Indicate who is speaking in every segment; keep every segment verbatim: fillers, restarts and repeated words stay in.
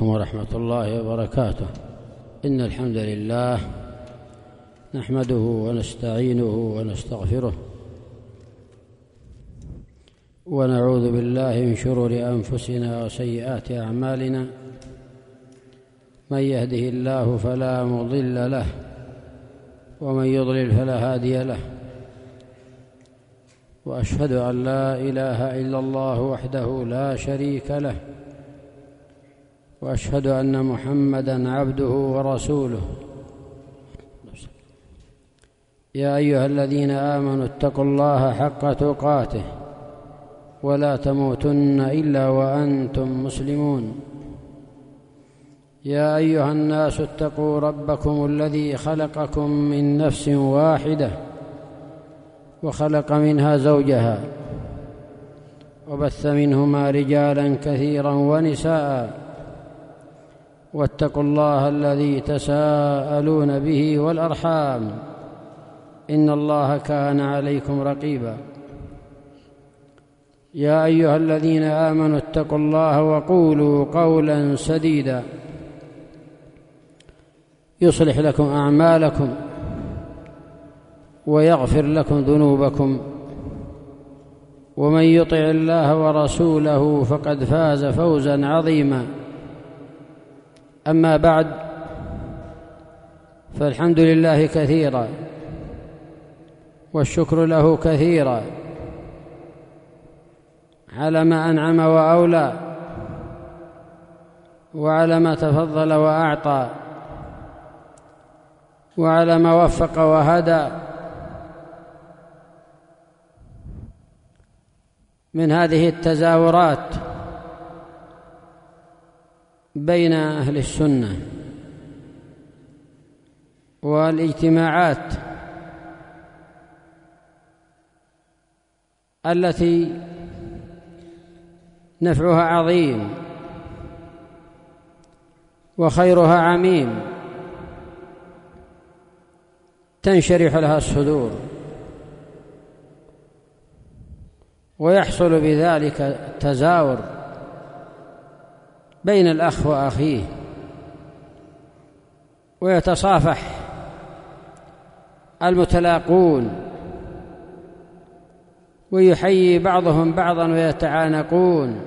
Speaker 1: عليكم ورحمة الله وبركاته. إن الحمد لله نحمده ونستعينه ونستغفره ونعوذ بالله من شرور أنفسنا وسيئات أعمالنا. من يهده الله فلا مضل له ومن يضلل فلا هادي له، وأشهد أن لا إله إلا الله وحده لا شريك له، وأشهد أن محمدًا عبده ورسوله. يا أيها الذين آمنوا اتقوا الله حق تقاته ولا تموتن إلا وأنتم مسلمون. يا أيها الناس اتقوا ربكم الذي خلقكم من نفس واحدة وخلق منها زوجها وبث منهما رجالا كثيرا ونساء، واتقوا الله الذي تساءلون به والأرحام إن الله كان عليكم رقيبا. يا أيها الذين آمنوا اتقوا الله وقولوا قولا سديدا يصلح لكم أعمالكم ويغفر لكم ذنوبكم، ومن يطع الله ورسوله فقد فاز فوزا عظيما. أما بعد، فالحمد لله كثيرا والشكر له كثيرا على ما أنعم وأولى، وعلى ما تفضل وأعطى، وعلى ما وفق وهدى من هذه التزاورات بين أهل السنة والاجتماعات التي نفعها عظيم وخيرها عميم، تنشرح لها الصدور ويحصل بذلك تزاور بين الأخ وأخيه، ويتصافح المتلاقون ويحيي بعضهم بعضا ويتعانقون،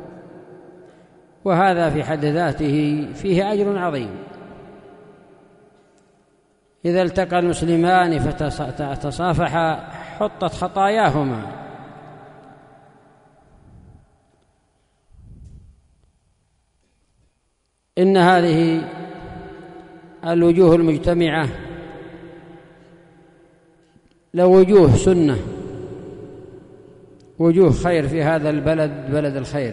Speaker 1: وهذا في حد ذاته فيه أجر عظيم. إذا التقى المسلمان فتصافحا حطت خطاياهما، إن هذه الوجوه المجتمعة لوجوه سنة، وجوه خير في هذا البلد، بلد الخير،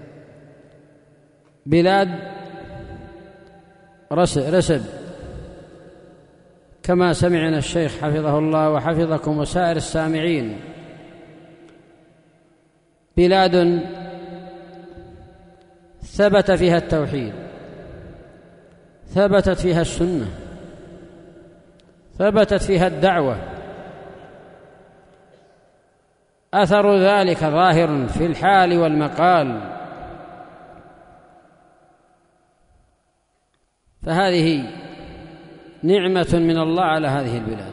Speaker 1: بلاد رسب كما سمعنا الشيخ حفظه الله وحفظكم وسائر السامعين، بلاد ثبت فيها التوحيد، ثبتت فيها السنة، ثبتت فيها الدعوة، أثر ذلك ظاهر في الحال والمقال. فهذه نعمة من الله على هذه البلاد،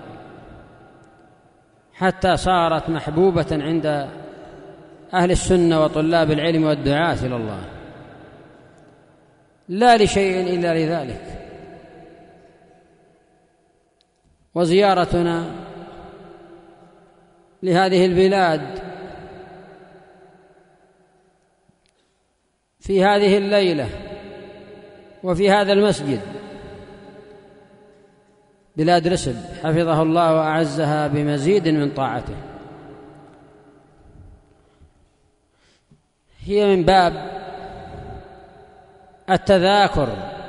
Speaker 1: حتى صارت محبوبة عند أهل السنة وطلاب العلم والدعاة إلى الله، لا لشيء إلا لذلك. وزيارتنا لهذه البلاد في هذه الليلة وفي هذا المسجد، بلاد رسب حفظه الله وأعزها بمزيد من طاعته، هي من باب التذاكر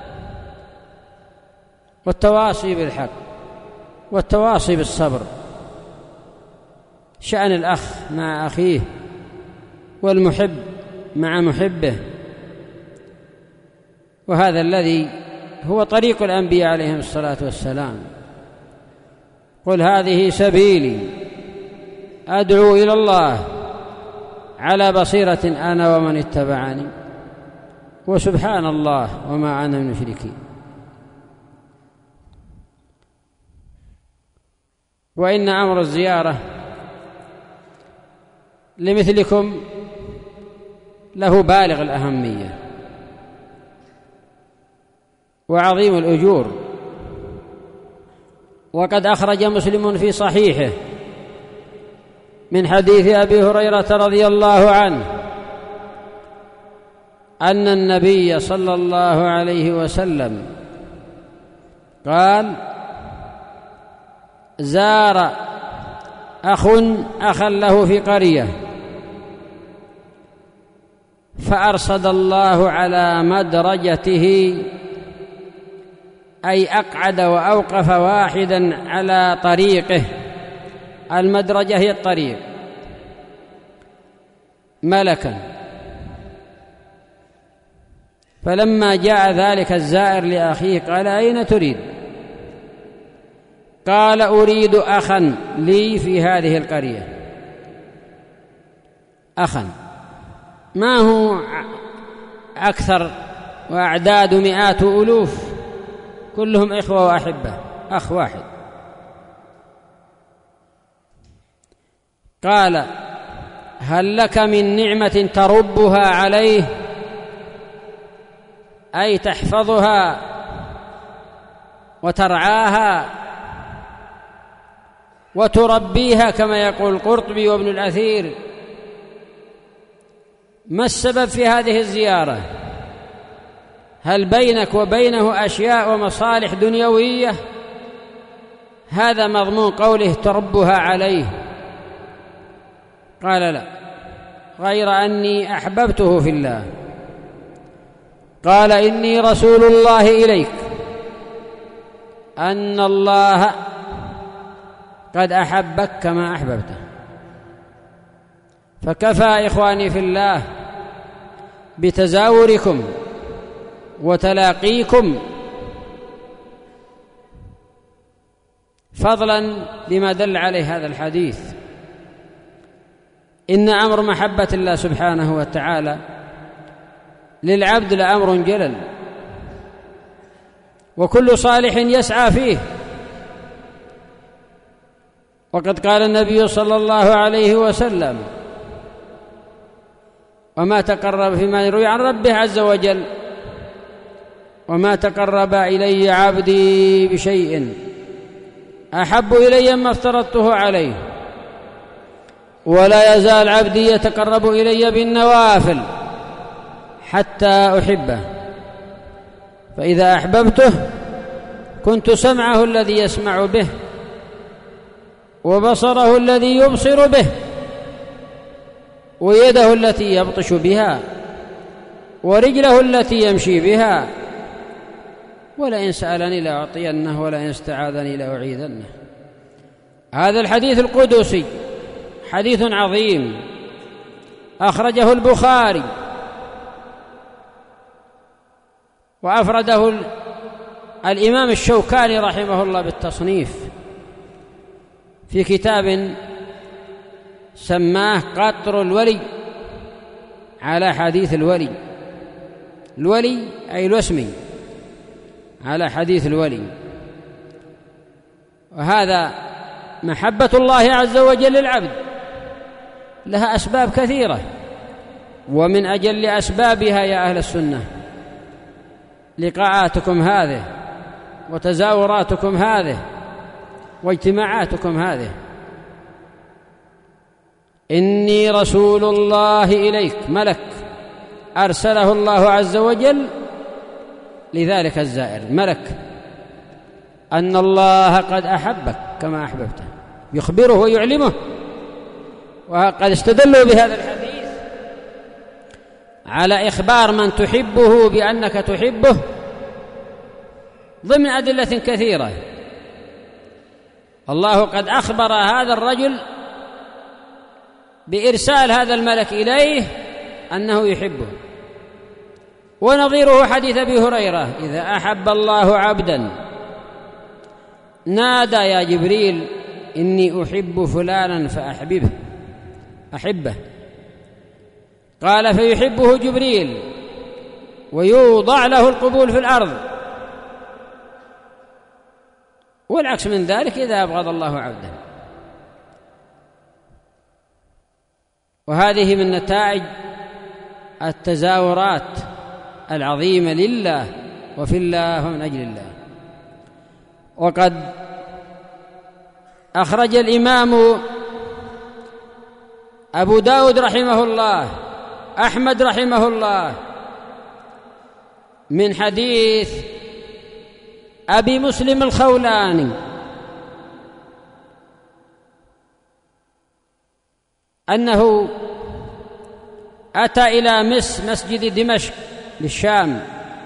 Speaker 1: والتواصي بالحق والتواصي بالصبر، شأن الأخ مع أخيه والمحب مع محبه، وهذا الذي هو طريق الأنبياء عليهم الصلاة والسلام. قل هذه سبيلي أدعو إلى الله على بصيرة أنا ومن اتبعني وسبحان الله وما أنا من المشركين. وإن أمر الزيارة لمثلكم له بالغ الأهمية وعظيم الأجور. وقد أخرج مسلم في صحيحه من حديث أبي هريرة رضي الله عنه أن النبي صلى الله عليه وسلم قال: زار أخ أخا له في قرية فأرصد الله على مدرجته، أي أقعد وأوقف واحدا على طريقه. المدرجة هي الطريق، ملكا. فلما جاء ذلك الزائر لأخيه قال: أين تريد؟ قال: أريد أخا لي في هذه القرية. أخا ما هو أكثر وأعداد مئات ألوف، كلهم إخوة وأحبة، أخ واحد. قال: هل لك من نعمة تربها عليه، أي تحفظها وترعاها وتربيها كما يقول القرطبي وابن الأثير؟ ما السبب في هذه الزيارة؟ هل بينك وبينه أشياء ومصالح دنيوية؟ هذا مضمون قوله تربها عليه. قال: لا، غير أني أحببته في الله. قال: إني رسول الله إليك، أن الله قد أحبك كما أحببته. فكفى إخواني في الله بتزاوركم وتلاقيكم فضلا بما دل عليه هذا الحديث. إن أمر محبة الله سبحانه وتعالى للعبد لأمر جلل، وكل صالح يسعى فيه. وقد قال النبي صلى الله عليه وسلم: وما تقرب فيما يروي عن ربه عز وجل وما تقرب إلي عبدي بشيء أحب إلي مما افترضته عليه، ولا يزال عبدي يتقرب إلي بالنوافل حتى أحبه، فإذا أحببته كنت سمعه الذي يسمع به، وبصره الذي يبصر به، ويده التي يبطش بها، ورجله التي يمشي بها، ولئن سألني لأعطينه ولئن استعاذني لأعيذنه. هذا الحديث القدسي حديث عظيم أخرجه البخاري وأفرده الإمام الشوكاني رحمه الله بالتصنيف في كتاب سماه قطر الولي على حديث الولي. الولي أي الوسمي على حديث الولي. وهذا محبة الله عز وجل للعبد لها أسباب كثيرة، ومن أجل أسبابها يا أهل السنة لقاءاتكم هذه وتزاوراتكم هذه واجتماعاتكم هذه. إني رسول الله إليك، ملك أرسله الله عز وجل لذلك الزائر، ملك، أن الله قد أحبك كما أحببته، يخبره ويعلمه. وقد استدلوا بهذا الحديث على إخبار من تحبه بأنك تحبه ضمن أدلة كثيرة. الله قد أخبر هذا الرجل بإرسال هذا الملك إليه أنه يحبه. ونظيره حديث أبي هريرة: إذا أحب الله عبدا نادى يا جبريل إني أحب فلانا فأحببه أحبه. قال: فيحبه جبريل ويوضع له القبول في الأرض، والعكس من ذلك إذا أبغض الله عبده. وهذه من نتائج التزاورات العظيمة لله وفي الله ومن أجل الله. وقد أخرج الإمام أبو داود رحمه الله، أحمد رحمه الله، من حديث أبي مسلم الخولاني أنه أتى إلى مس مسجد دمشق للشام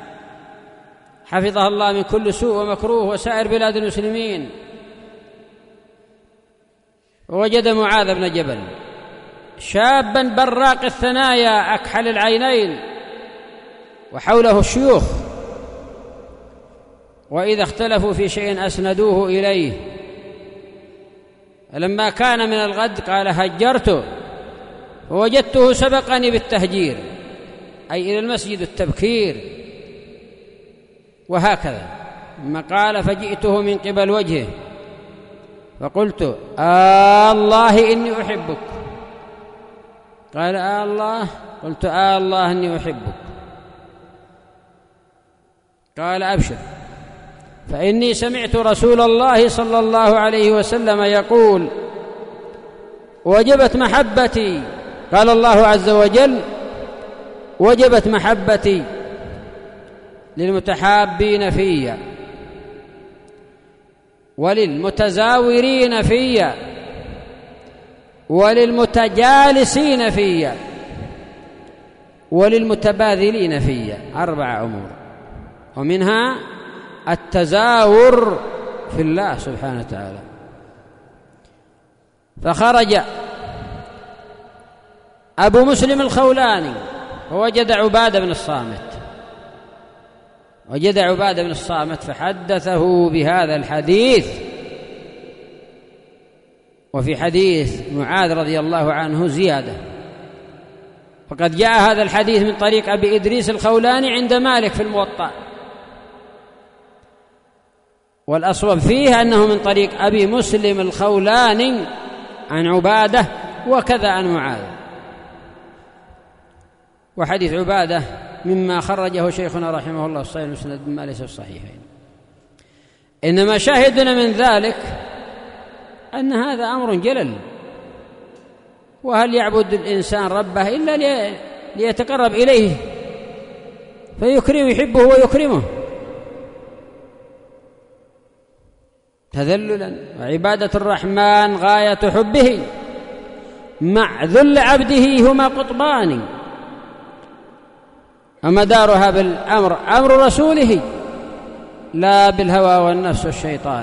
Speaker 1: حفظها الله من كل سوء ومكروه وسائر بلاد المسلمين، ووجد معاذ بن جبل شابا براق الثنايا أكحل العينين وحوله الشيوخ، وإذا اختلفوا في شيء أسندوه إليه. فلما كان من الغد قال هجرته فوجدته سبقني بالتهجير، أي إلى المسجد التبكير. وهكذا ثم قال فجئته من قبل وجهه فقلت آه الله إني أحبك. قال آه الله. قلت آه الله إني أحبك. قال أبشر فإني سمعت رسول الله صلى الله عليه وسلم يقول وجبت محبتي. قال الله عز وجل وجبت محبتي للمتحابين في وللمتزاورين في وللمتجالسين في وللمتباذلين في، أربع أمور، ومنها التزاور في الله سبحانه وتعالى. فخرج أبو مسلم الخولاني ووجد عبادة بن الصامت وجد عبادة بن الصامت فحدثه بهذا الحديث. وفي حديث معاذ رضي الله عنه زيادة، وقد جاء هذا الحديث من طريق أبي إدريس الخولاني عند مالك في الموطأ، والأصوب فيه أنه من طريق أبي مسلم الخولاني عن عبادة وكذا عن معاذ. وحديث عبادة مما خرجه شيخنا رحمه الله الصحيح المسند مما ليس في الصحيحين. إنما شاهدنا من ذلك أن هذا أمر جلل، وهل يعبد الإنسان ربه إلا ليتقرب إليه فيكرم يحبه ويكرمه تذللا. وعبادة الرحمن غاية حبه مع ذل عبده هما قطبان، ومدارها بالأمر أمر رسوله لا بالهوى والنفس والشيطان.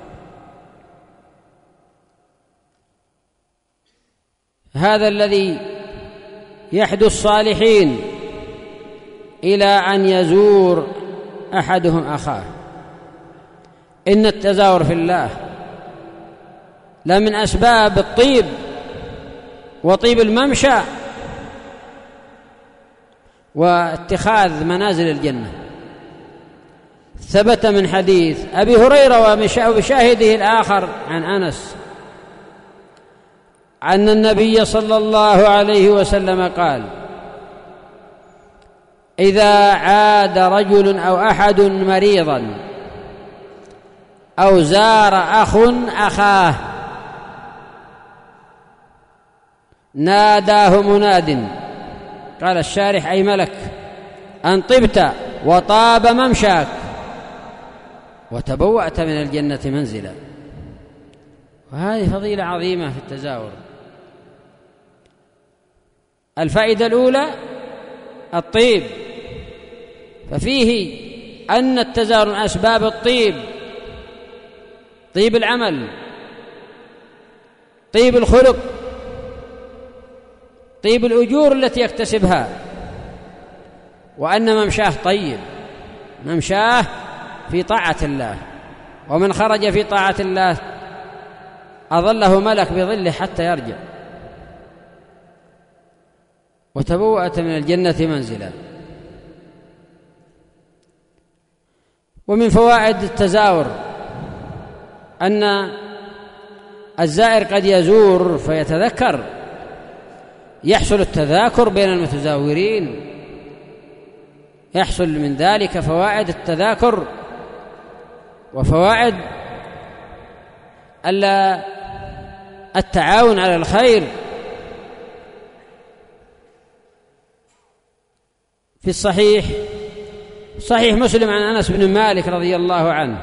Speaker 1: هذا الذي يحدو الصالحين إلى أن يزور أحدهم أخاه. إن التزاور في الله لا من أسباب الطيب وطيب الممشى واتخاذ منازل الجنة. ثبت من حديث أبي هريرة وبشاهده الآخر عن أنس أن النبي صلى الله عليه وسلم قال إذا عاد رجل أو أحد مريضا أو زار أخ أخاه ناداه مناد، قال الشارح أي ملك، أن طبت وطاب ممشاك وتبوأت من الجنة منزلا. وهذه فضيلة عظيمة في التزاور. الفائدة الأولى الطيب، ففيه أن التزاور من أسباب الطيب، طيب العمل، طيب الخلق، طيب الأجور التي يكتسبها، وأن ممشاه طيب، ممشاه في طاعة الله، ومن خرج في طاعة الله أظله ملك بظله حتى يرجع. وتبوأت من الجنة منزلا. ومن فوائد التزاور أن الزائر قد يزور فيتذكر، يحصل التذاكر بين المتزاورين، يحصل من ذلك فوائد التذاكر وفوائد التعاون على الخير. في الصحيح صحيح مسلم عن أنس بن مالك رضي الله عنه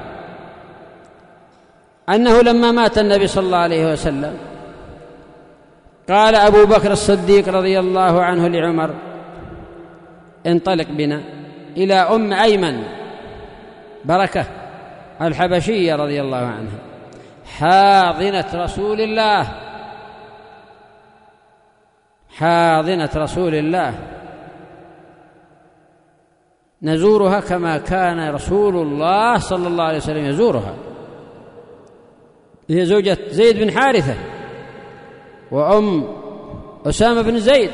Speaker 1: أنه لما مات النبي صلى الله عليه وسلم قال أبو بكر الصديق رضي الله عنه لعمر: انطلق بنا إلى أم أيمن بركة الحبشية رضي الله عنها حاضنة رسول الله حاضنة رسول الله نزورها كما كان رسول الله صلى الله عليه وسلم يزورها. هي زوجة زيد بن حارثة وأم أسامة بن زيد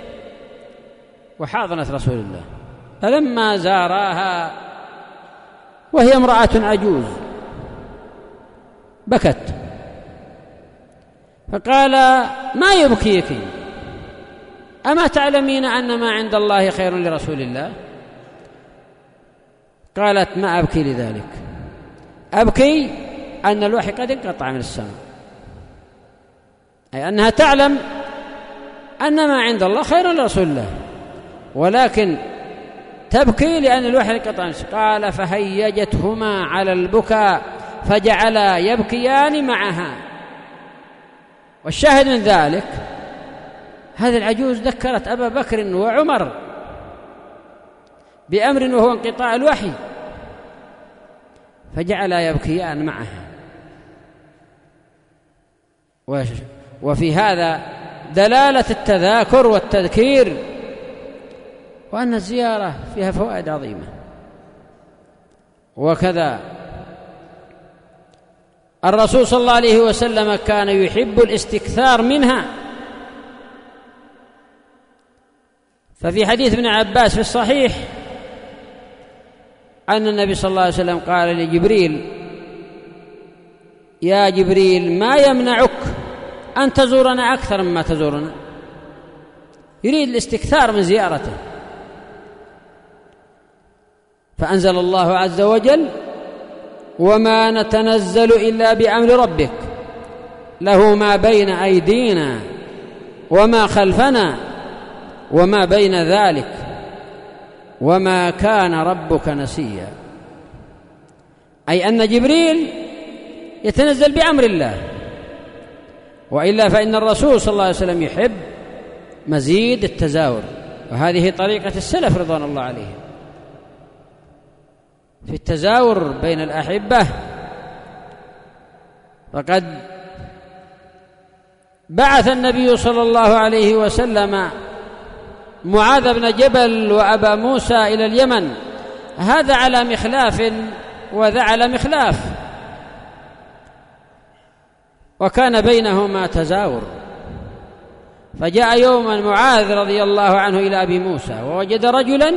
Speaker 1: وحاضنة رسول الله. فلما زاراها وهي امرأة عجوز بكت، فقال: ما يبكيك؟ أما تعلمين أن ما عند الله خير لرسول الله؟ قالت: ما أبكي لذلك، أبكي أن الوحي قد انقطع من السماء، أي أنها تعلم أن ما عند الله خير لرسول الله، ولكن تبكي لأن الوحي انقطع من السماء. قال: فهيجتهما على البكاء فجعلا يبكيان معها. والشاهد من ذلك هذه العجوز ذكرت أبا بكر وعمر بأمر وهو انقطاع الوحي، فجعلا يبكيان معها. وفي هذا دلالة التذاكر والتذكير، وأن الزيارة فيها فوائد عظيمة. وكذا الرسول صلى الله عليه وسلم كان يحب الاستكثار منها، ففي حديث ابن عباس في الصحيح أن النبي صلى الله عليه وسلم قال لجبريل: يا جبريل، ما يمنعك أن تزورنا أكثر مما تزورنا؟ يريد الاستكثار من زيارته. فأنزل الله عز وجل: وما نتنزل إلا بأمر ربك له ما بين أيدينا وما خلفنا وما بين ذلك وما كان ربك نسيا. أي أن جبريل يتنزل بأمر الله، وإلا فإن الرسول صلى الله عليه وسلم يحب مزيد التزاور، وهذه طريقة السلف رضوان الله عليهم في التزاور بين الأحبة. فقد بعث النبي صلى الله عليه وسلم معاذ بن جبل وأبا موسى إلى اليمن، هذا على مخلاف وذا على مخلاف، وكان بينهما تزاور. فجاء يوما معاذ رضي الله عنه إلى أبي موسى ووجد رجلا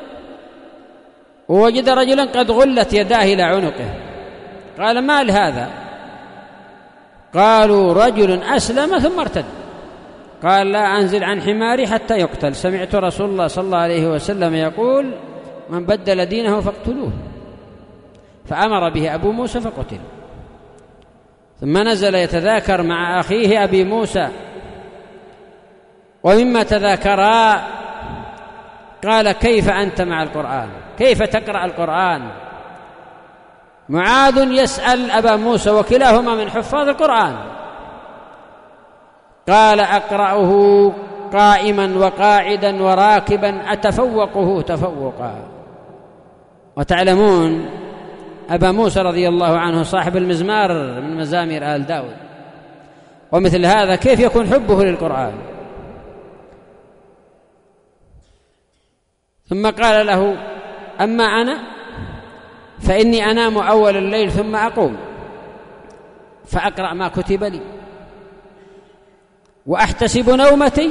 Speaker 1: ووجد رجلا قد غلت يداه إلى عنقه. قال: ما لهذا؟ قالوا: رجل أسلم ثم ارتد. قال: لا أنزل عن حماري حتى يقتل، سمعت رسول الله صلى الله عليه وسلم يقول: من بدل دينه فاقتلوه. فأمر به أبو موسى فقتل. ثم نزل يتذاكر مع أخيه أبي موسى، ومما تذاكرا قال: كيف أنت مع القرآن؟ كيف تقرأ القرآن؟ معاذ يسأل أبا موسى وكلاهما من حفاظ القرآن. قال: أقرأه قائما وقاعدا وراكبا أتفوقه تفوقا. وتعلمون أبا موسى رضي الله عنه صاحب المزمار من مزامير آل داود، ومثل هذا كيف يكون حبه للقرآن؟ ثم قال له: أما أنا فإني أنام أول الليل ثم أقوم فأقرأ ما كتب لي، وأحتسب نومتي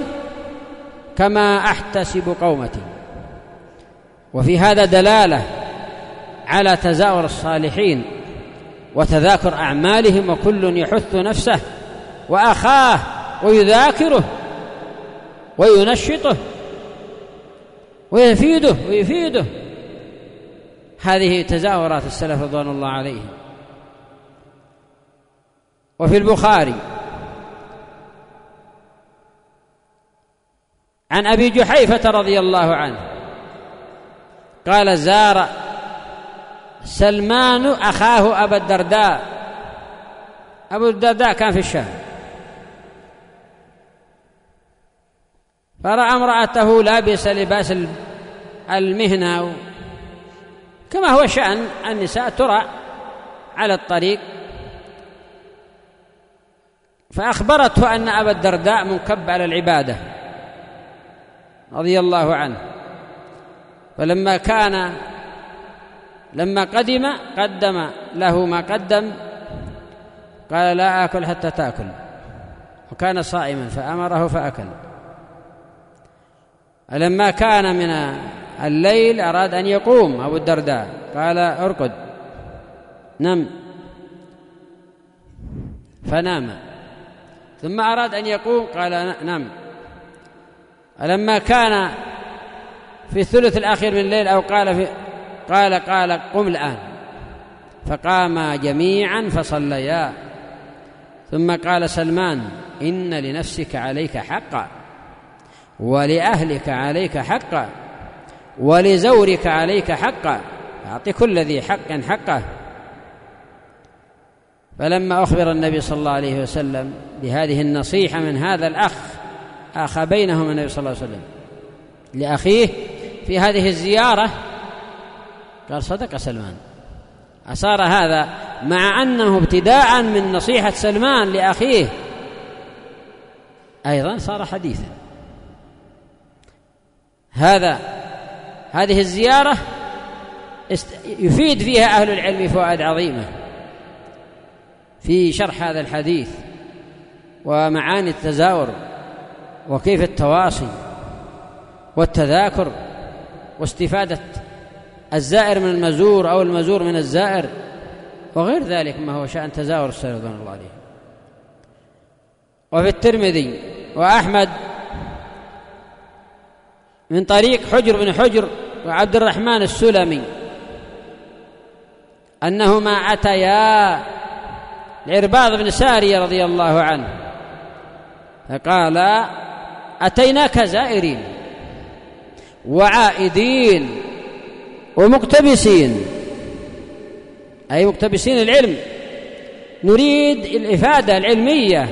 Speaker 1: كما أحتسب قومتي. وفي هذا دلالة على تزاور الصالحين وتذاكر أعمالهم، وكل يحث نفسه وأخاه ويذاكره وينشطه ويفيده ويفيده. هذه تزاورات السلف رضوان الله عليهم. وفي البخاري عن أبي جحيفة رضي الله عنه قال: زار سلمان أخاه أبا الدرداء. أبو الدرداء كان في الشام، فرأى امرأته لابسة لباس المهنة كما هو شأن النساء ترى على الطريق، فأخبرته أن أبا الدرداء منكب على العبادة رضي الله عنه. فلما كان لما قدم قدم له ما قدم، قال: لا آكل حتى تأكل، وكان صائما فأمره فأكل. لما كان من الليل أراد أن يقوم أبو الدرداء، قال: ارقد نم، فنام. ثم أراد أن يقوم، قال: نم. لما كان في الثلث الأخير من الليل أو قال في قال قال قم الآن، فقاما جميعا فصليا. ثم قال سلمان: إن لنفسك عليك حقا، ولأهلك عليك حقا، ولزورك عليك حقا، أعطي كل ذي حق حقه. فلما أخبر النبي صلى الله عليه وسلم بهذه النصيحة من هذا الأخ، أخ بينهم النبي صلى الله عليه وسلم لأخيه في هذه الزيارة، قال: صدق سلمان. أصار هذا مع أنه ابتداء من نصيحة سلمان لأخيه أيضا صار حديثا. هذا هذه الزيارة يفيد فيها أهل العلم فوائد عظيمة في شرح هذا الحديث ومعاني التزاور وكيف التواصي والتذاكر واستفادة الزائر من المزور أو المزور من الزائر وغير ذلك ما هو شأن تزاور السلف رضوان الله عليه. وفي الترمذي وأحمد من طريق حجر بن حجر وعبد الرحمن السلمي أنهما أتيا العرباض بن سارية رضي الله عنه فقال: أتيناك زائرين وعائدين ومقتبسين، أي مقتبسين العلم، نريد الإفادة العلمية.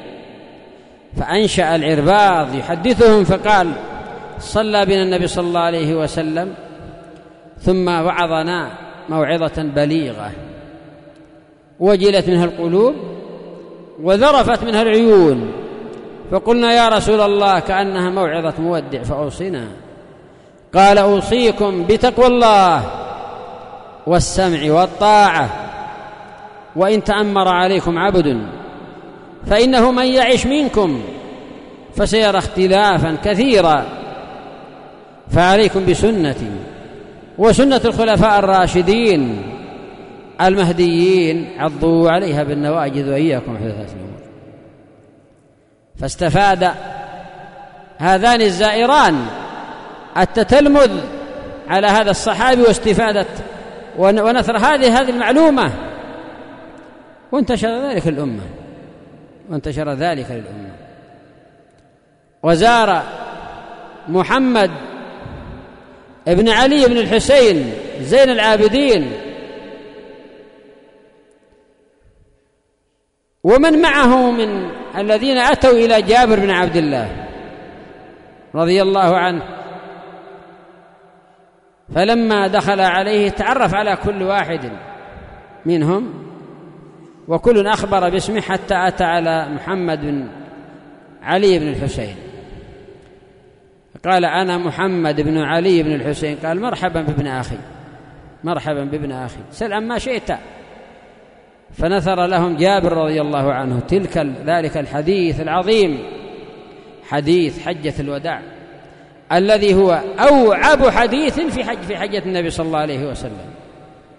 Speaker 1: فأنشأ العرباض يحدثهم فقال: صلى بنا النبي صلى الله عليه وسلم ثم وعظنا موعظة بليغة وجلت منها القلوب وذرفت منها العيون، فقلنا: يا رسول الله كأنها موعظة مودع فأوصنا. قال: أوصيكم بتقوى الله والسمع والطاعة، وإن تأمر عليكم عبد فإنه من يعش منكم فسيرى اختلافا كثيرا، فعليكم بسنتي وسنة الخلفاء الراشدين المهديين، عضوا عليها بالنواجذ وإياكم محدثات الأمور. فاستفاد هذان الزائران التتلمذ على هذا الصحابي واستفادة ونثر هذه هذه المعلومة، وانتشر ذلك الأمة وانتشر ذلك للأمة. وزار محمد ابن علي بن الحسين زين العابدين ومن معه من الذين أتوا إلى جابر بن عبد الله رضي الله عنه، فلما دخل عليه تعرف على كل واحد منهم وكل أخبر باسمه حتى أتى على محمد بن علي بن الحسين، قال: أنا محمد بن علي بن الحسين. قال: مرحبا بابن أخي، مرحبا بابن أخي، سل عما شئت. فنثر لهم جابر رضي الله عنه تلك ذلك الحديث العظيم، حديث حجة الوداع الذي هو أوعب حديث في حج في حجة النبي صلى الله عليه وسلم،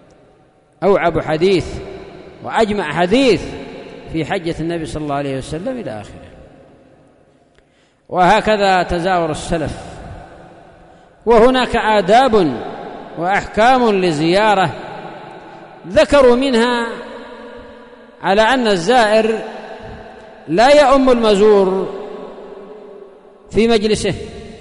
Speaker 1: أوعب حديث وأجمع حديث في حجة النبي صلى الله عليه وسلم إلى آخره. وهكذا تزاور السلف. وهناك آداب وأحكام لزيارة ذكروا منها على أن الزائر لا يؤم المزور في مجلسه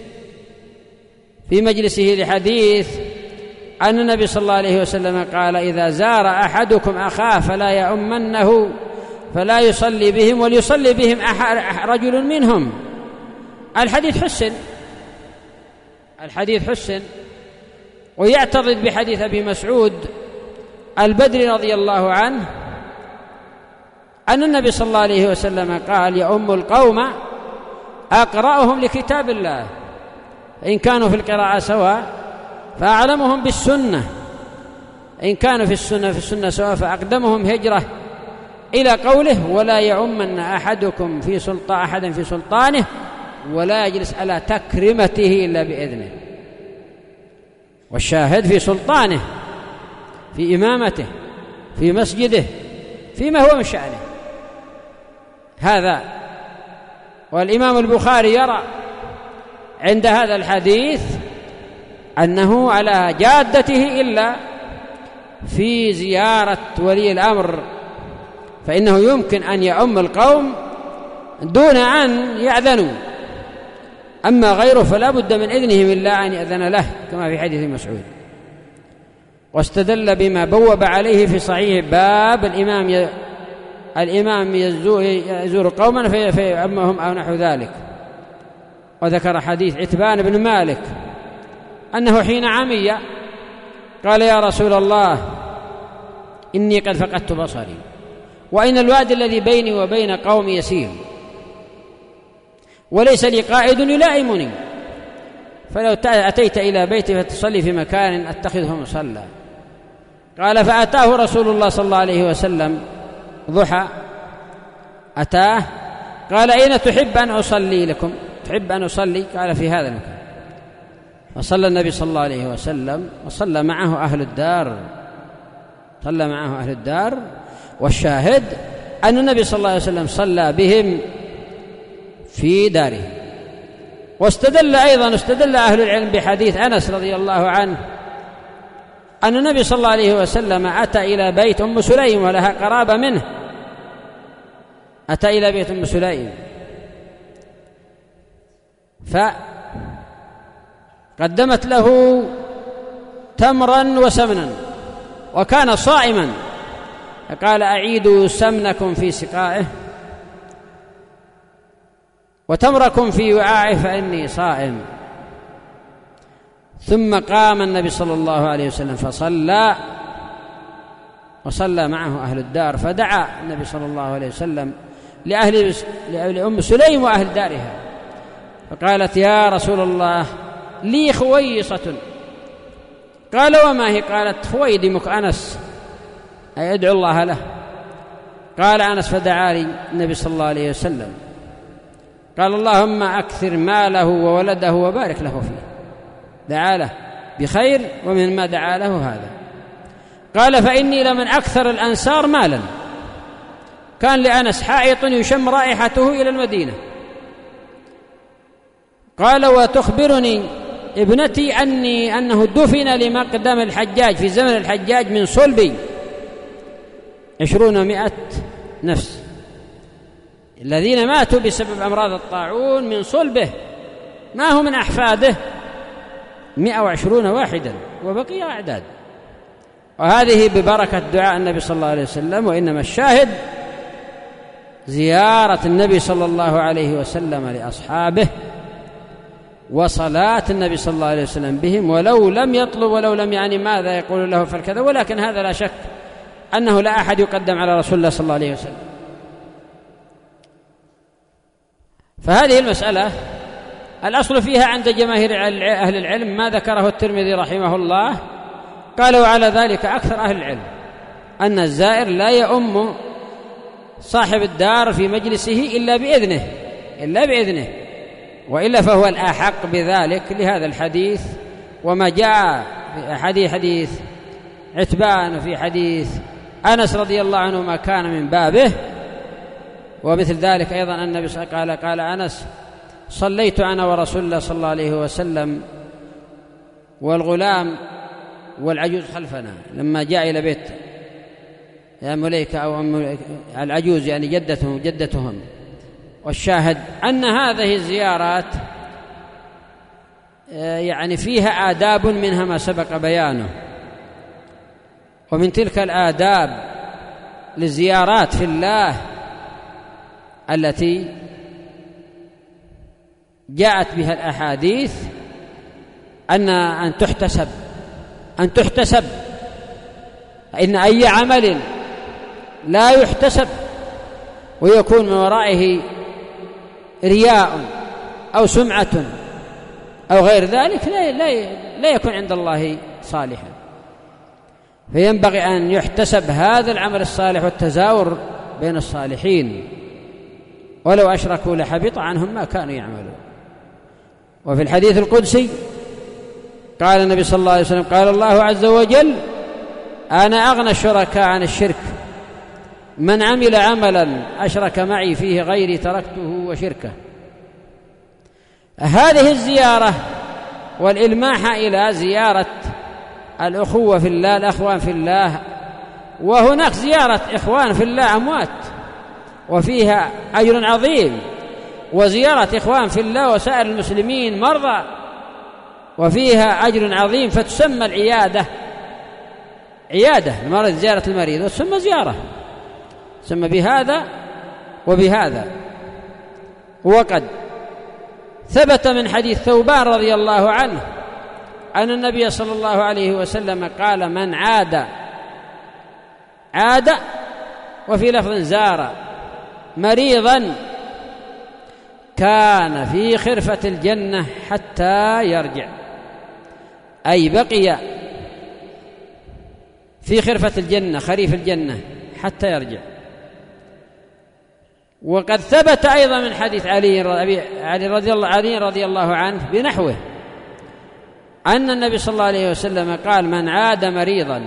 Speaker 1: في مجلسه لحديث أن النبي صلى الله عليه وسلم قال: إذا زار أحدكم أخاه فلا يؤمنه فلا يصلي بهم وليصلي بهم رجل منهم. الحديث حسن الحديث حسن ويعتضد بحديث أبي مسعود البدري رضي الله عنه أن النبي صلى الله عليه وسلم قال: يؤم القوم أقرأهم لكتاب الله، إن كانوا في القراءة سواء فأعلمهم بالسنة، إن كانوا في السنة في السنة سواء فأقدمهم هجرة، إلى قوله: ولا يؤمن أحدكم في سلطان أحدا في سلطانه ولا يجلس على تكرمته إلا بإذنه. والشاهد في سلطانه، في إمامته، في مسجده، فيما هو من شأنه هذا. والإمام البخاري يرى عند هذا الحديث أنه على جادته إلا في زيارة ولي الأمر، فإنه يمكن أن يؤم القوم دون أن يأذنوا، أما غيره فلا بد من إذنهم إلا أن يأذن له، كما في حديث مسعود. واستدل بما بوب عليه في صحيح باب الإمام ي... الإمام يزور قوما فيؤمهم أو نحو ذلك. وذكر حديث عتبان بن مالك أنه حين عمي قال: يا رسول الله إني قد فقدت بصري وإن الوادي الذي بيني وبين قومي يسير وليس لي قائد يلائمني، فلو أتيت إلى بيتي فتصلي في مكان أتخذه مصلى. قال: فأتاه رسول الله صلى الله عليه وسلم ضحى، أتاه قال: أين تحب أن أصلي لكم؟ تحب أن أصلي؟ قال: في هذا المكان. وصلى النبي صلى الله عليه وسلم وصلى معه أهل الدار صلى معه أهل الدار. والشاهد أن النبي صلى الله عليه وسلم صلى بهم في داره. واستدل أيضا استدل أهل العلم بحديث أنس رضي الله عنه أن النبي صلى الله عليه وسلم أتى إلى بيت أم سليم ولها قرابة منه، أتى إلى بيت أم سليم فقدمت له تمرا وسمنا وكان صائما، فقال: أعيدوا سمنكم في سقائه وتمركم في وعائه فإني صائم. ثم قام النبي صلى الله عليه وسلم فصلى وصلى معه أهل الدار، فدعا النبي صلى الله عليه وسلم لأهل لأم سليم وأهل دارها، فقالت: يا رسول الله لي خويصة. قال: وما هي؟ قالت: خويدمك أنس، أي أدعو الله له. قال أنس: فدعا لي النبي صلى الله عليه وسلم قال: اللهم أكثر ماله وولده وبارك له فيه، دعا له بخير ومن ما دعا له هذا. قال: فإني لمن أكثر الأنصار مالا. كان لأنس حائط يشم رائحته إلى المدينة. قال: وتخبرني ابنتي أني أنه دفن لمقدم الحجاج في زمن الحجاج من صلبي عشرون مئة نفس، الذين ماتوا بسبب أمراض الطاعون من صلبه ما هو من أحفاده مئة وعشرون واحدا وبقي أعداد. وهذه ببركة دعاء النبي صلى الله عليه وسلم. وإنما الشاهد زيارة النبي صلى الله عليه وسلم لأصحابه وصلاة النبي صلى الله عليه وسلم بهم، ولو لم يطلب ولو لم يعني ماذا يقول له فالكذا، ولكن هذا لا شك أنه لا أحد يقدم على رسول الله صلى الله عليه وسلم. فهذه المسألة الأصل فيها عند جماهير أهل العلم ما ذكره الترمذي رحمه الله، قالوا على ذلك أكثر أهل العلم أن الزائر لا يؤم صاحب الدار في مجلسه إلا بإذنه إلا بإذنه وإلا فهو الأحق بذلك لهذا الحديث وما جاء في حديث حديث عتبان وفي حديث أنس رضي الله عنه ما كان من بابه. ومثل ذلك أيضا النبي قال قال أنس: صليت أنا ورسول الله صلى الله عليه وسلم والغلام والعجوز خلفنا لما جاء إلى بيت مليكة أو أم العجوز يعني جدتهم جدتهم. والشاهد أن هذه الزيارات يعني فيها آداب منها ما سبق بيانه. ومن تلك الآداب للزيارات في الله التي جاءت بها الأحاديث أن أن تحتسب أن تحتسب فإن أي عمل لا يحتسب ويكون من ورائه رياء أو سمعة أو غير ذلك لا, لا, لا يكون عند الله صالحا. فينبغي أن يحتسب هذا العمل الصالح والتزاور بين الصالحين، ولو أشركوا لحبط عنهم ما كانوا يعملون. وفي الحديث القدسي قال النبي صلى الله عليه وسلم: قال الله عز وجل: أنا أغنى الشركاء عن الشرك، من عمل عملا أشرك معي فيه غيري تركته وشركه. هذه الزيارة والإلماح إلى زيارة الأخوة في الله الأخوان في الله، وهناك زيارة إخوان في الله أموات وفيها أجر عظيم، وزيارة إخوان في الله وسائر المسلمين مرضى وفيها أجر عظيم، فتسمى العيادة عيادة المرض، زيارة المريض، وتسمى زيارة، تسمى بهذا وبهذا. وقد ثبت من حديث ثوبان رضي الله عنه أن النبي صلى الله عليه وسلم قال: من عاد عاد وفي لفظ زار مريضا كان في خرفة الجنة حتى يرجع، أي بقي في خرفة الجنة خريف الجنة حتى يرجع. وقد ثبت أيضا من حديث علي رضي الله علي رضي الله عنه بنحوه أن النبي صلى الله عليه وسلم قال: من عاد مريضا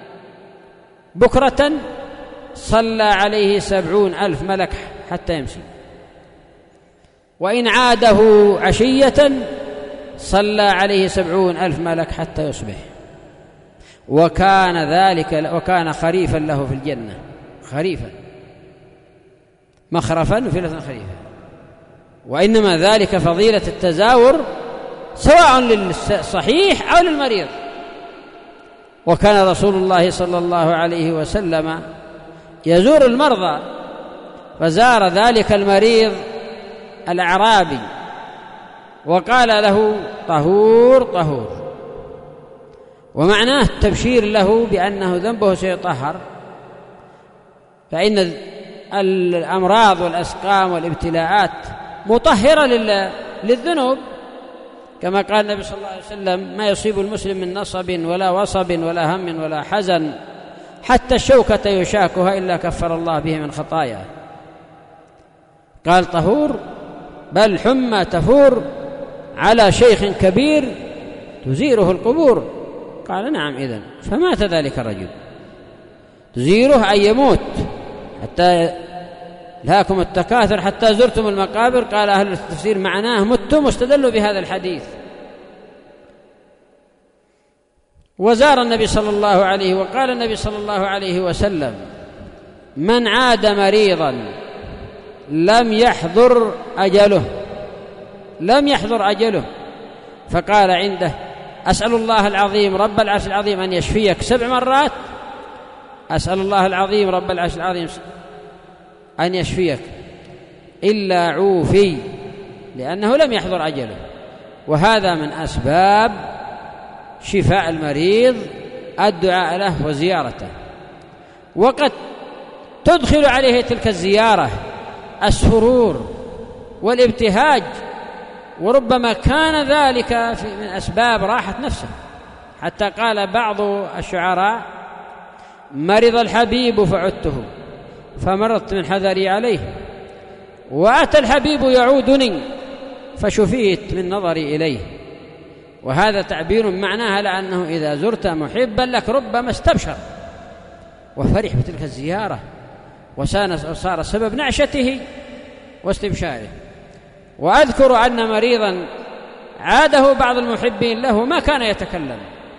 Speaker 1: بكرة صلى عليه سبعون ألف ملك حتى يمسي، وإن عاده عشية صلى عليه سبعون ألف ملك حتى يصبح، وكان ذلك وكان خريفا له في الجنة، خريفا مخرفا وفي لفظ خريفا. وإنما ذلك فضيلة التزاور سواء للصحيح أو للمريض. وكان رسول الله صلى الله عليه وسلم يزور المرضى، فزار ذلك المريض الأعرابي وقال له: طهور طهور، ومعناه التبشير له بأنه ذنبه سيطهر، فإن الأمراض والأسقام والابتلاءات مطهرة للذنوب، كما قال النبي صلى الله عليه وسلم: ما يصيب المسلم من نصب ولا وصب ولا هم ولا حزن حتى الشوكة يشاكها إلا كفر الله به من خطاياه. قال: طهور، بل حمى تفور على شيخ كبير تزيره القبور. قال: نعم. إذن فمات ذلك الرجل، تزيره أن يموت حتى لهاكم التكاثر حتى زرتم المقابر. قال أهل التفسير معناه متم، واستدلوا بهذا الحديث. وزار النبي صلى الله عليه وقال النبي صلى الله عليه وسلم: من عاد مريضا لم يحضر أجله لم يحضر أجله فقال عنده: أسأل الله العظيم رب العرش العظيم أن يشفيك سبع مرات، أسأل الله العظيم رب العرش العظيم أن يشفيك إلا عوفي، لأنه لم يحضر أجله. وهذا من أسباب شفاء المريض الدعاء له وزيارته. وقد تدخل عليه تلك الزيارة السرور والابتهاج، وربما كان ذلك من أسباب راحة نفسه، حتى قال بعض الشعراء: مرض الحبيب فعدته فمرضت من حذري عليه، وأتى الحبيب يعودني فشفيت من نظري إليه. وهذا تعبير معناها لأنه إذا زرت محبا لك ربما استبشر وفرح بتلك الزيارة وصار سبب نعشته واستبشاره. وأذكر أن مريضا عاده بعض المحبين له ما كان يتكلم،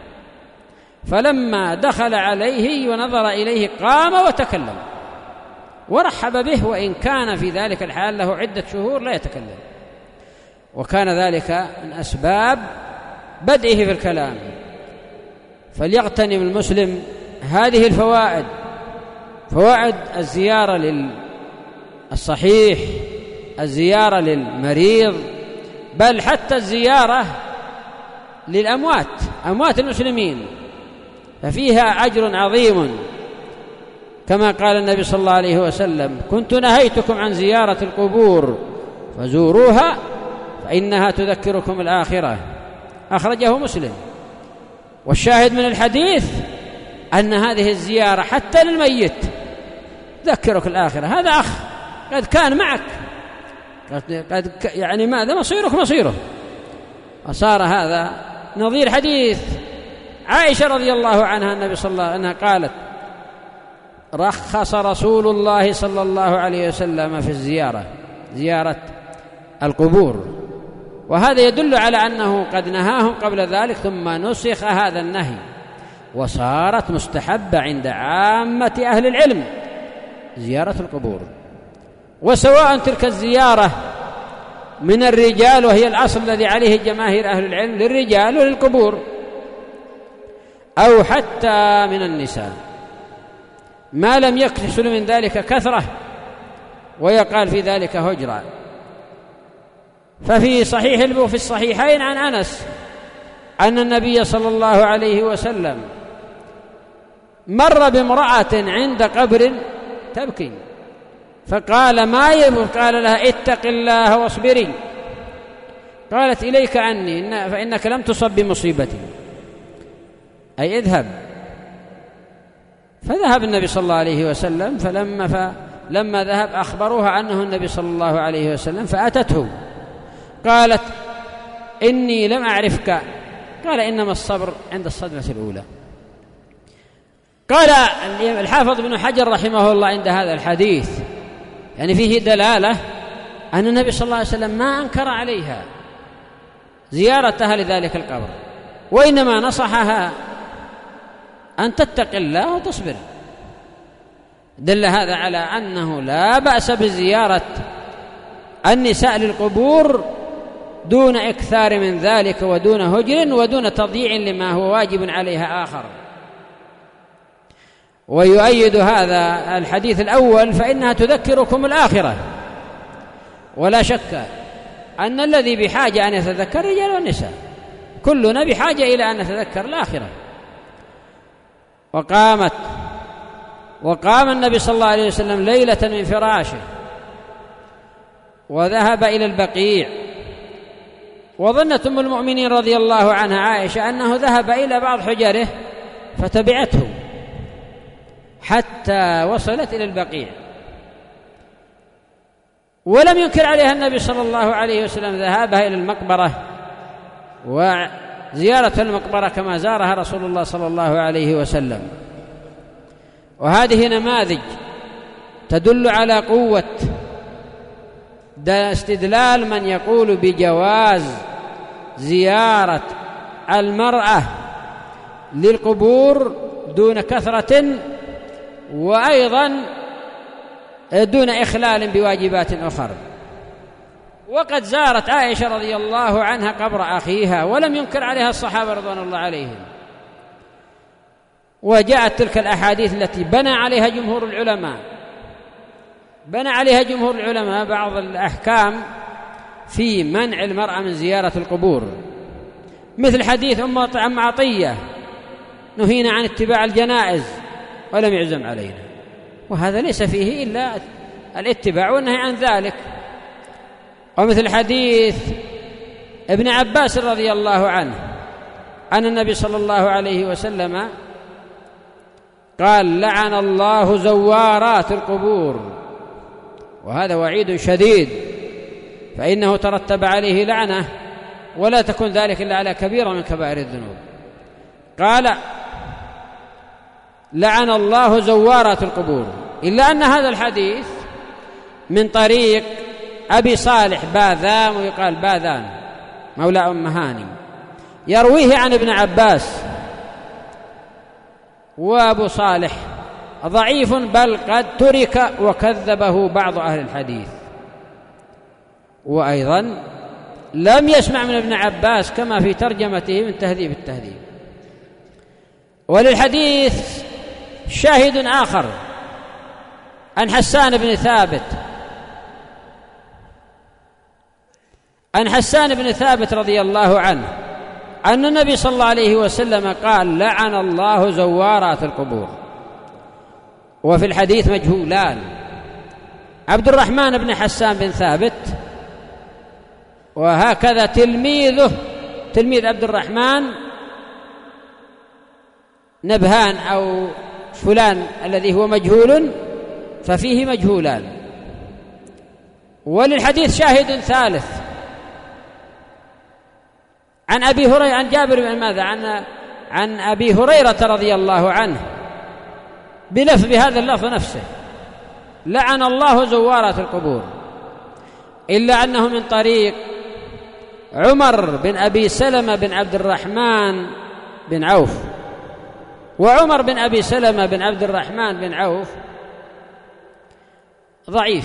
Speaker 1: فلما دخل عليه ونظر إليه قام وتكلم ورحب به، وإن كان في ذلك الحال له عدة شهور لا يتكلم، وكان ذلك من أسباب بدئه في الكلام. فليغتنم المسلم هذه الفوائد، فوائد الزيارة للصحيح، الزيارة للمريض، بل حتى الزيارة للأموات، أموات المسلمين، ففيها أجر عظيم، كما قال النبي صلى الله عليه وسلم: كنت نهيتكم عن زيارة القبور فزوروها فإنها تذكركم الآخرة، أخرجه مسلم. والشاهد من الحديث أن هذه الزيارة حتى للميت تذكرك الآخرة. هذا أخ قد كان معك، قد يعني ماذا مصيرك مصيره، وصار هذا نظير حديث عائشة رضي الله عنها النبي صلى الله عليه وسلم أنها قالت: رخص رسول الله صلى الله عليه وسلم في الزيارة، زيارة القبور، وهذا يدل على أنه قد نهاهم قبل ذلك ثم نسخ هذا النهي وصارت مستحبة عند عامة أهل العلم زيارة القبور. وسواء تلك الزيارة من الرجال، وهي الأصل الذي عليه جماهير أهل العلم للرجال وللقبور، أو حتى من النساء، ما لم يكثر من ذلك كثرة ويقال في ذلك هجرا. ففي صحيح في الصحيحين عن أنس أن النبي صلى الله عليه وسلم مر بامرأة عند قبر تبكي، فقال: ما يبكي؟ قال لها: اتق الله واصبري. قالت: إليك عني فإنك لم تصب بمصيبتي، أي اذهب. فذهب النبي صلى الله عليه وسلم، فلما فلما ذهب أخبروها أنه النبي صلى الله عليه وسلم، فأتته قالت: إني لم أعرفك. قال: إنما الصبر عند الصدمة الأولى. قال الحافظ ابن حجر رحمه الله عند هذا الحديث يعني فيه دلالة أن النبي صلى الله عليه وسلم ما أنكر عليها زيارتها لذلك القبر، وإنما نصحها أن تتق الله وتصبر. دل هذا على أنه لا بأس بزيارة النساء للقبور دون إكثار من ذلك ودون هجر ودون تضييع لما هو واجب عليها آخر. ويؤيد هذا الحديث الأول: فإنها تذكركم الآخرة. ولا شك أن الذي بحاجة أن يتذكر رجال والنساء، كلنا بحاجة إلى أن نتذكر الآخرة. وقامت وقام النبي صلى الله عليه وسلم ليلة من فراشه وذهب إلى البقيع، وظنت أم المؤمنين رضي الله عنها عائشة أنه ذهب إلى بعض حجره فتبعته حتى وصلت إلى البقيع، ولم ينكر عليها النبي صلى الله عليه وسلم ذهابها إلى المقبرة وزيارة المقبرة كما زارها رسول الله صلى الله عليه وسلم. وهذه نماذج تدل على قوة استدلال من يقول بجواز زيارة المرأة للقبور دون كثرة، وأيضا دون إخلال بواجبات أخرى. وقد زارت عائشة رضي الله عنها قبر أخيها ولم ينكر عليها الصحابة رضوان الله عليهم. وجاءت تلك الأحاديث التي بنى عليها جمهور العلماء بنى عليها جمهور العلماء بعض الأحكام في منع المرأة من زيارة القبور، مثل حديث أم عطية: نهينا عن اتباع الجنائز ولم يعزم علينا. وهذا ليس فيه إلا الاتباع والنهي عن ذلك. ومثل حديث ابن عباس رضي الله عنه أن النبي صلى الله عليه وسلم قال: لعن الله زوارات القبور. وهذا وعيد شديد، فإنه ترتب عليه لعنة ولا تكون ذلك إلا على كبيرة من كبائر الذنوب. قال لعن الله زوارات القبور، إلا أن هذا الحديث من طريق أبي صالح باذام، ويقال باذان مولى أم هاني، يرويه عن ابن عباس، وأبو صالح ضعيف بل قد ترك وكذبه بعض أهل الحديث. وأيضا لم يسمع من ابن عباس كما في ترجمته من تهذيب التهذيب. وللحديث شاهد آخر عن حسان بن ثابت عن حسان بن ثابت رضي الله عنه أن النبي صلى الله عليه وسلم قال لعن الله زوارات القبور. وفي الحديث مجهولان، عبد الرحمن بن حسان بن ثابت، وهكذا تلميذه تلميذ عبد الرحمن نبهان أو فلان الذي هو مجهول، ففيه مجهولان. وللحديث شاهد ثالث عن أبي هريرة عن جابر بن ماذا عن عن أبي هريرة رضي الله عنه بلفظ بهذا اللفظ نفسه لعن الله زوارات القبور، إلا أنه من طريق عمر بن أبي سلمة بن عبد الرحمن بن عوف. وعمر بن أبي سلمة بن عبد الرحمن بن عوف ضعيف،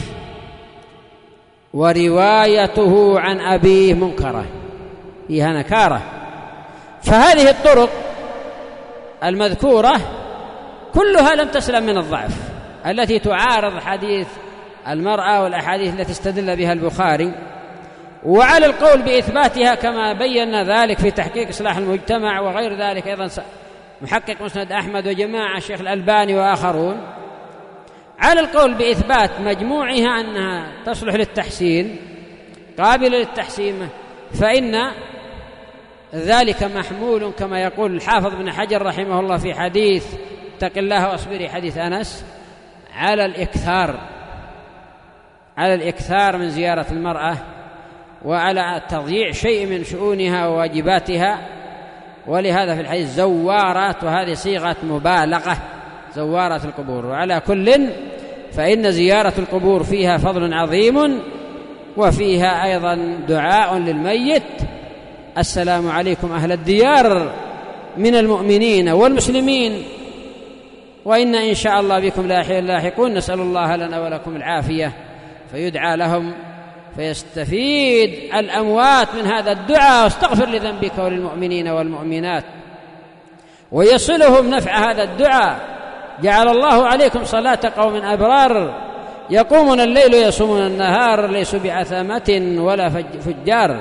Speaker 1: وروايته عن أبيه منكرة فيها نكارة. فهذه الطرق المذكورة كلها لم تسلم من الضعف التي تعارض حديث المرأة والأحاديث التي استدل بها البخاري. وعلى القول بإثباتها كما بينا ذلك في تحقيق إصلاح المجتمع وغير ذلك أيضا محقق مسند أحمد وجماعة الشيخ الألباني وآخرون، على القول بإثبات مجموعها أنها تصلح للتحسين قابلة للتحسين، فإن ذلك محمول كما يقول الحافظ بن حجر رحمه الله في حديث اتق الله واصبري حديث أنس على الإكثار على الإكثار من زيارة المرأة وعلى تضييع شيء من شؤونها وواجباتها. ولهذا في الحديث زوارات، وهذه صيغة مبالغة زوارات القبور. وعلى كل فإن زيارة القبور فيها فضل عظيم، وفيها أيضا دعاء للميت السلام عليكم أهل الديار من المؤمنين والمسلمين وإن إن شاء الله بكم لاحقون، نسأل الله لنا ولكم العافية. فيدعى لهم فيستفيد الأموات من هذا الدعاء واستغفر لذنبك وللمؤمنين والمؤمنات، ويصلهم نفع هذا الدعاء. جعل الله عليكم صلاة قوم أبرار يقومون الليل ويصومون النهار ليسوا بعثمة ولا فجار.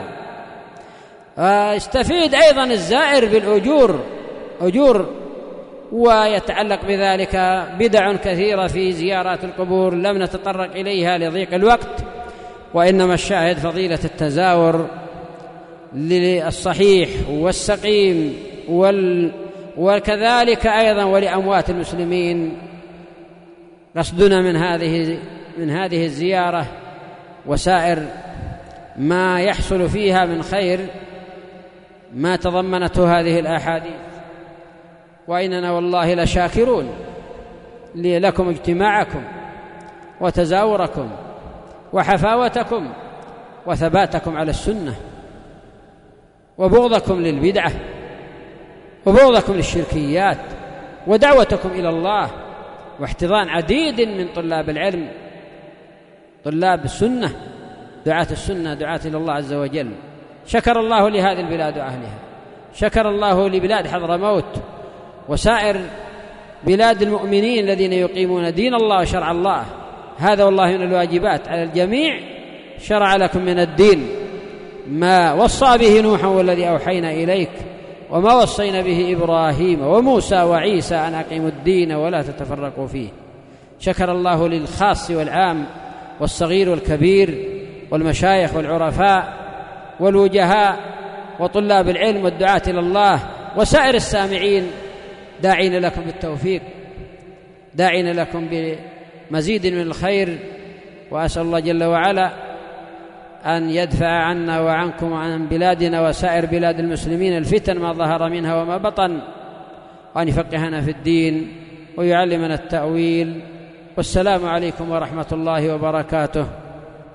Speaker 1: استفيد أيضا الزائر بالأجور أجور ويتعلق بذلك بدع كثيرة في زيارات القبور لم نتطرق إليها لضيق الوقت، وإنما الشاهد فضيلة التزاور للصحيح والسقيم وال وكذلك أيضا ولأموات المسلمين. قصدنا من هذه من هذه الزيارة وسائر ما يحصل فيها من خير ما تضمنته هذه الأحاديث، وإننا والله لشاكرون لكم اجتماعكم وتزاوركم وحفاوتكم وثباتكم على السنة وبغضكم للبدعة وبغضكم للشركيات ودعوتكم إلى الله واحتضان عديد من طلاب العلم طلاب السنة دعاة السنة دعاة إلى الله عز وجل. شكر الله لهذه البلاد وأهلها، شكر الله لبلاد حضرموت وسائر بلاد المؤمنين الذين يقيمون دين الله وشرع الله. هذا والله من الواجبات على الجميع. شرع لكم من الدين ما وصى به نوح والذي أوحينا إليك وما وصينا به إبراهيم وموسى وعيسى أن أقيموا الدين ولا تتفرقوا فيه. شكر الله للخاص والعام والصغير والكبير والمشايخ والعرفاء والوجهاء وطلاب العلم والدعاة إلى الله وسائر السامعين، داعين لكم بالتوفيق، داعين لكم بمزيد من الخير. وأسأل الله جل وعلا أن يدفع عنا وعنكم وعن بلادنا وسائر بلاد المسلمين الفتن ما ظهر منها وما بطن، وأن يفقهنا في الدين ويعلمنا التأويل. والسلام عليكم ورحمة الله وبركاته.